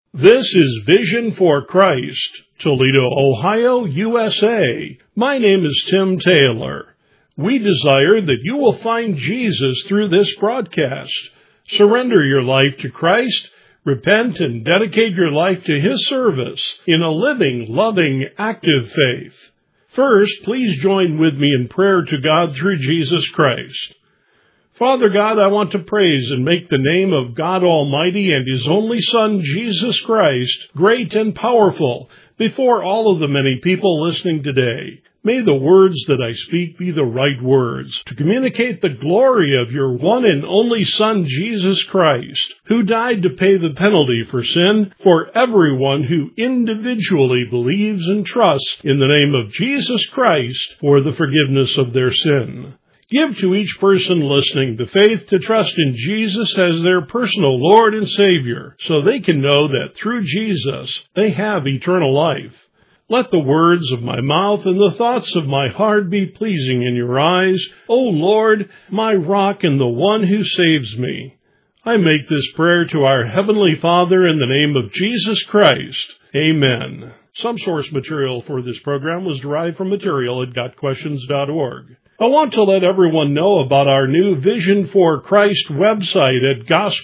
This is Vision for Christ, Toledo, Ohio, USA. My name is Tim Taylor. We desire that you will find Jesus through this broadcast. Surrender your life to Christ, repent, and dedicate your life to His service in a living, loving, active faith. First, please join with me in prayer to God through Jesus Christ. Father God, I want to praise and make the name of God Almighty and His only Son, Jesus Christ, great and powerful before all of the many people listening today. May the words that I speak be the right words to communicate the glory of your one and only Son, Jesus Christ, who died to pay the penalty for sin for everyone who individually believes and trusts in the name of Jesus Christ for the forgiveness of their sin. Give to each person listening the faith to trust in Jesus as their personal Lord and Savior, so they can know that through Jesus they have eternal life. Let the words of my mouth and the thoughts of my heart be pleasing in your eyes, O Lord, my rock and the one who saves me. I make this prayer to our Heavenly Father in the name of Jesus Christ. Amen. Some source material for this program was derived from material at GotQuestions.org. I want to let everyone know about our new Vision for Christ website at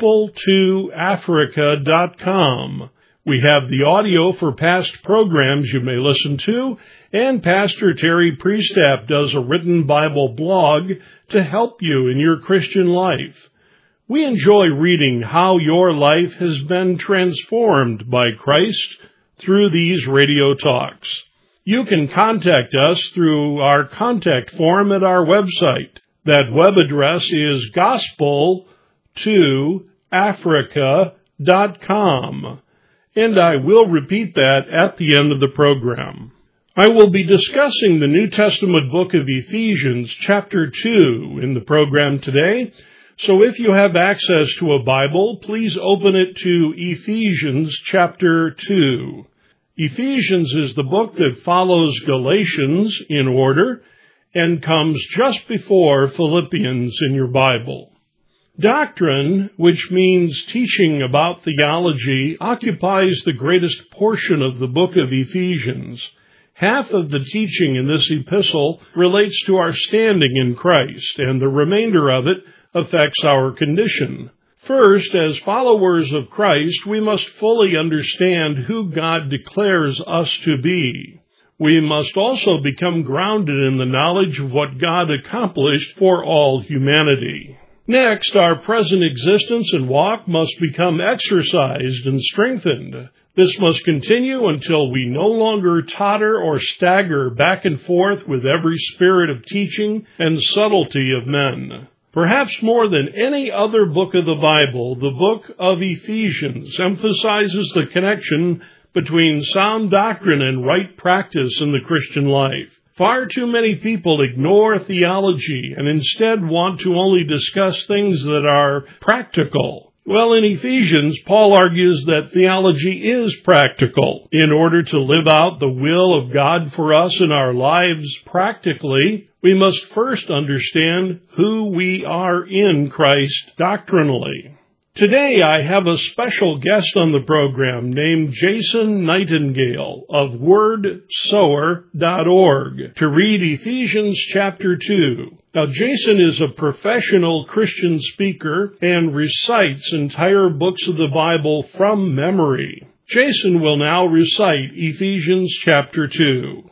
gospel2africa.com. We have the audio for past programs you may listen to, and Pastor Terry Priestap does a written Bible blog to help you in your Christian life. We enjoy reading how your life has been transformed by Christ through these radio talks. You can contact us through our contact form at our website. That web address is gospel2africa.com, and I will repeat that at the end of the program. I will be discussing the New Testament book of Ephesians, chapter 2, in the program today, so if you have access to a Bible, please open it to Ephesians, chapter 2. Ephesians is the book that follows Galatians in order and comes just before Philippians in your Bible. Doctrine, which means teaching about theology, occupies the greatest portion of the book of Ephesians. Half of the teaching in this epistle relates to our standing in Christ, and the remainder of it affects our condition. First, as followers of Christ, we must fully understand who God declares us to be. We must also become grounded in the knowledge of what God accomplished for all humanity. Next, our present existence and walk must become exercised and strengthened. This must continue until we no longer totter or stagger back and forth with every spirit of teaching and subtlety of men. Perhaps more than any other book of the Bible, the book of Ephesians emphasizes the connection between sound doctrine and right practice in the Christian life. Far too many people ignore theology and instead want to only discuss things that are practical. Well, in Ephesians, Paul argues that theology is practical. In order to live out the will of God for us in our lives practically, we must first understand who we are in Christ doctrinally. Today I have a special guest on the program named Jason Nightingale of WordSower.org to read Ephesians chapter 2. Now, Jason is a professional Christian speaker and recites entire books of the Bible from memory. Jason will now recite Ephesians chapter 2.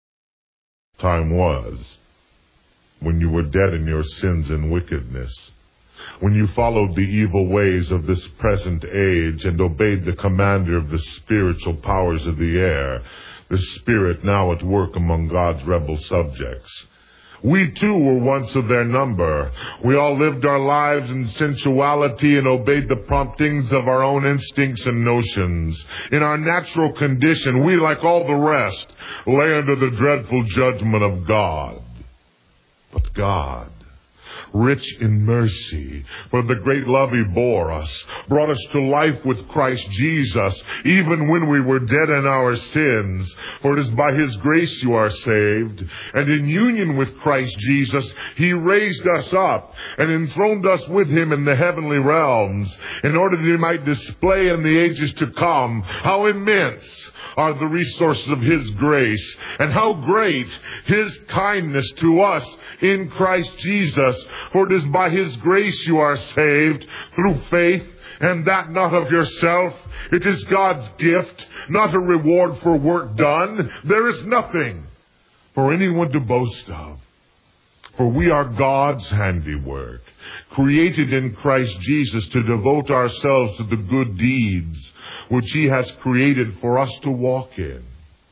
Time was when you were dead in your sins and wickedness, when you followed the evil ways of this present age and obeyed the commander of the spiritual powers of the air, the spirit now at work among God's rebel subjects. We too were once of their number. We all lived our lives in sensuality and obeyed the promptings of our own instincts and notions. In our natural condition, we, like all the rest, lay under the dreadful judgment of God. But God, rich in mercy. For the great love he bore us, brought us to life with Christ Jesus, even when we were dead in our sins. For it is by his grace you are saved. And in union with Christ Jesus, he raised us up and enthroned us with him in the heavenly realms, in order that he might display in the ages to come how immense are the resources of his grace, and how great his kindness to us in Christ Jesus. For it is by his grace you are saved, through faith, and that not of yourself. It is God's gift, not a reward for work done. There is nothing for anyone to boast of. For we are God's handiwork, created in Christ Jesus to devote ourselves to the good deeds which he has created for us to walk in.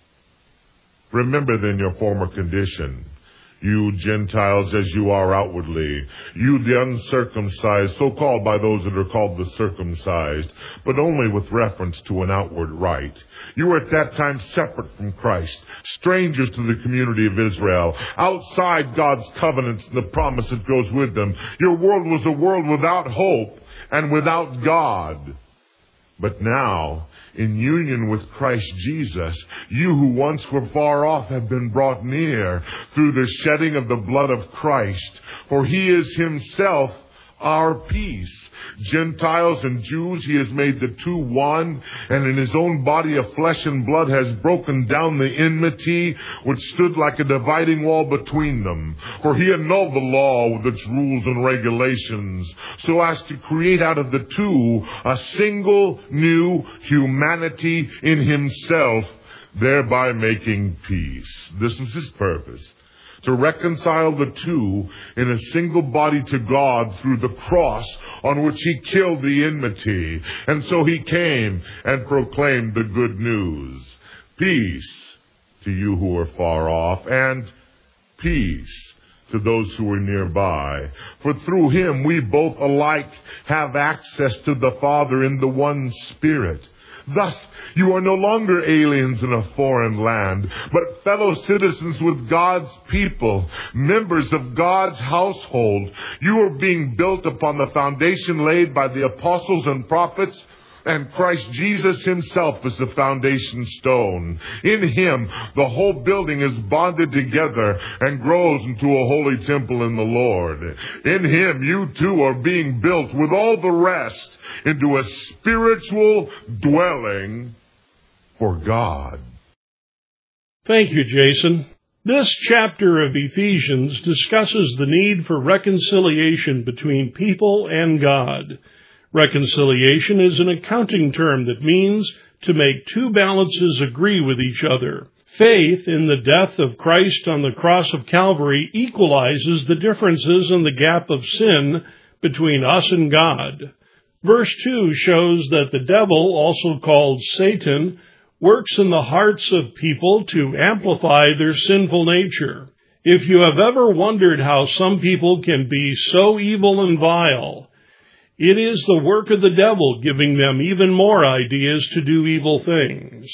Remember then your former condition, you Gentiles, as you are outwardly, you the uncircumcised, so called by those that are called the circumcised, but only with reference to an outward rite. You were at that time separate from Christ, strangers to the community of Israel, outside God's covenants and the promise that goes with them. Your world was a world without hope and without God. But now, in union with Christ Jesus, you who once were far off have been brought near through the shedding of the blood of Christ. For he is himself our peace. Gentiles and Jews he has made the two one, and in his own body of flesh and blood has broken down the enmity which stood like a dividing wall between them. For he annulled the law with its rules and regulations, so as to create out of the two a single new humanity in himself, thereby making peace. This was his purpose, to reconcile the two in a single body to God through the cross on which he killed the enmity. And so he came and proclaimed the good news. Peace to you who are far off, and peace to those who are nearby. For through him we both alike have access to the Father in the one Spirit. Thus, you are no longer aliens in a foreign land, but fellow citizens with God's people, members of God's household. You are being built upon the foundation laid by the apostles and prophets, and Christ Jesus himself is the foundation stone. In him, the whole building is bonded together and grows into a holy temple in the Lord. In him, you too are being built with all the rest into a spiritual dwelling for God. Thank you, Jason. This chapter of Ephesians discusses the need for reconciliation between people and God. Reconciliation is an accounting term that means to make two balances agree with each other. Faith in the death of Christ on the cross of Calvary equalizes the differences and the gap of sin between us and God. Verse 2 shows that the devil, also called Satan, works in the hearts of people to amplify their sinful nature. If you have ever wondered how some people can be so evil and vile, it is the work of the devil giving them even more ideas to do evil things.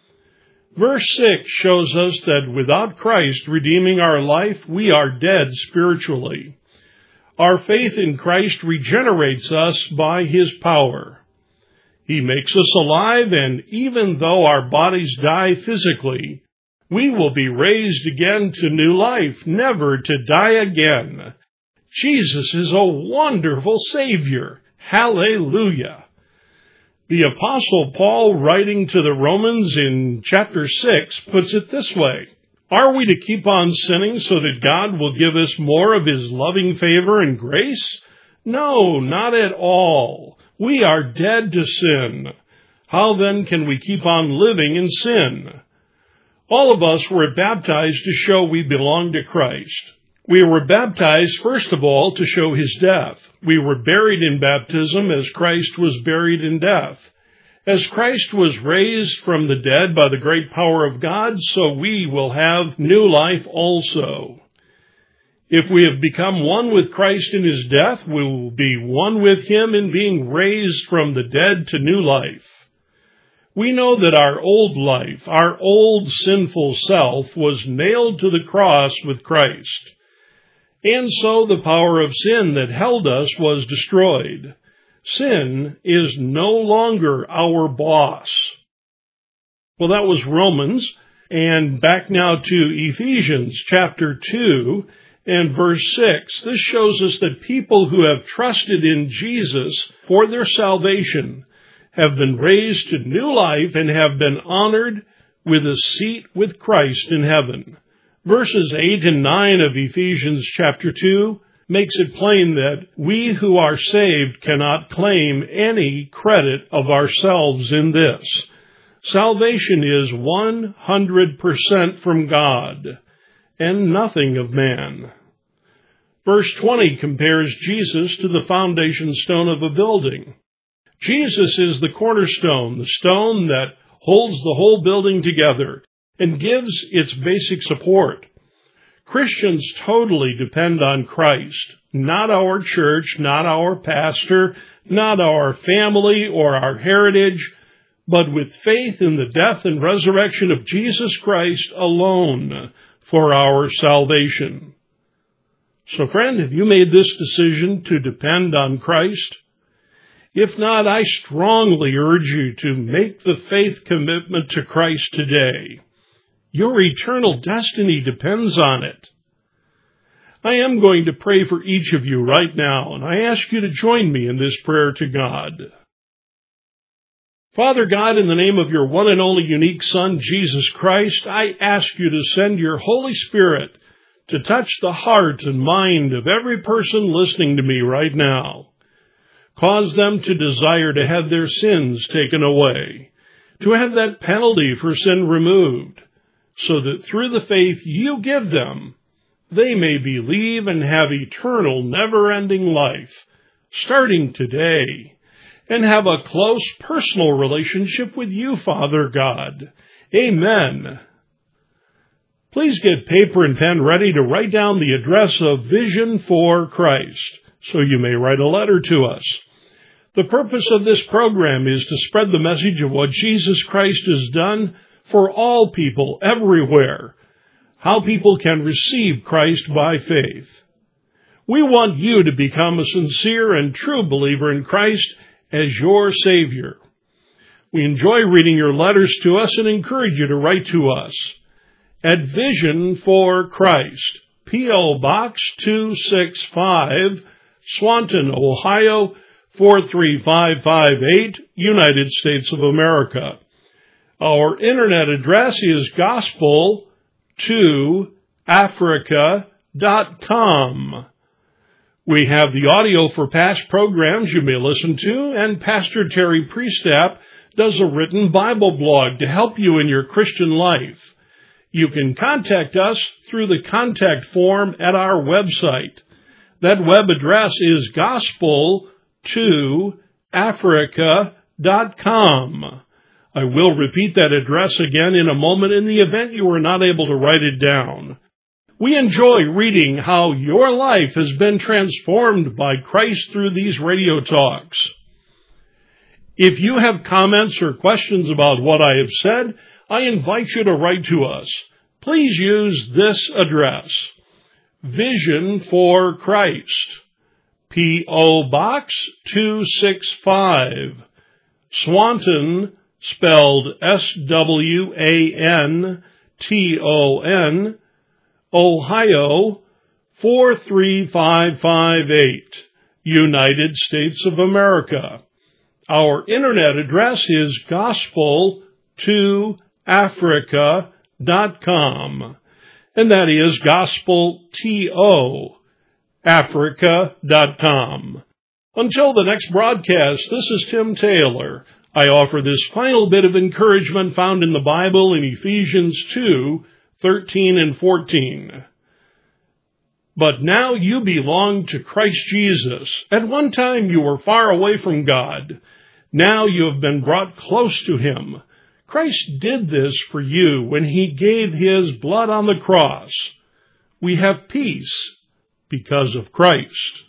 Verse 6 shows us that without Christ redeeming our life, we are dead spiritually. Our faith in Christ regenerates us by his power. He makes us alive, and even though our bodies die physically, we will be raised again to new life, never to die again. Jesus is a wonderful Savior. Hallelujah. The Apostle Paul, writing to the Romans in chapter 6, puts it this way: Are we to keep on sinning so that God will give us more of his loving favor and grace? No, not at all. We are dead to sin. How then can we keep on living in sin? All of us were baptized to show we belong to Christ. We were baptized, first of all, to show his death. We were buried in baptism as Christ was buried in death. As Christ was raised from the dead by the great power of God, so we will have new life also. If we have become one with Christ in his death, we will be one with him in being raised from the dead to new life. We know that our old life, our old sinful self, was nailed to the cross with Christ. And so the power of sin that held us was destroyed. Sin is no longer our boss. Well, that was Romans. And back now to Ephesians chapter 2 and verse 6. This shows us that people who have trusted in Jesus for their salvation have been raised to new life and have been honored with a seat with Christ in heaven. Verses 8 and 9 of Ephesians chapter 2 makes it plain that we who are saved cannot claim any credit of ourselves in this. Salvation is 100% from God and nothing of man. Verse 20 compares Jesus to the foundation stone of a building. Jesus is the cornerstone, the stone that holds the whole building together and gives its basic support. Christians totally depend on Christ, not our church, not our pastor, not our family or our heritage, but with faith in the death and resurrection of Jesus Christ alone for our salvation. So, friend, have you made this decision to depend on Christ? If not, I strongly urge you to make the faith commitment to Christ today. Your eternal destiny depends on it. I am going to pray for each of you right now, and I ask you to join me in this prayer to God. Father God, in the name of your one and only unique Son, Jesus Christ, I ask you to send your Holy Spirit to touch the heart and mind of every person listening to me right now. Cause them to desire to have their sins taken away, to have that penalty for sin removed, so that through the faith you give them, they may believe and have eternal, never-ending life, starting today, and have a close personal relationship with you, Father God. Amen. Please get paper and pen ready to write down the address of Vision for Christ, so you may write a letter to us. The purpose of this program is to spread the message of what Jesus Christ has done for all people everywhere, how people can receive Christ by faith. We want you to become a sincere and true believer in Christ as your Savior. We enjoy reading your letters to us and encourage you to write to us at Vision for Christ, P.O. Box 265, Swanton, Ohio, 43558, United States of America. Our internet address is gospel2africa.com. We have the audio for past programs you may listen to, and Pastor Terry Priestap does a written Bible blog to help you in your Christian life. You can contact us through the contact form at our website. That web address is gospel2africa.com. I will repeat that address again in a moment in the event you are not able to write it down. We enjoy reading how your life has been transformed by Christ through these radio talks. If you have comments or questions about what I have said, I invite you to write to us. Please use this address, Vision for Christ, P.O. Box 265, Swanton, spelled S-W-A-N-T-O-N, Ohio, 43558, United States of America. Our internet address is gospel2africa.com, and that is gospel2africa.com. Until the next broadcast, this is Tim Taylor. I offer this final bit of encouragement found in the Bible in Ephesians 2:13 and 14. But now you belong to Christ Jesus. At one time you were far away from God. Now you have been brought close to Him. Christ did this for you when He gave His blood on the cross. We have peace because of Christ.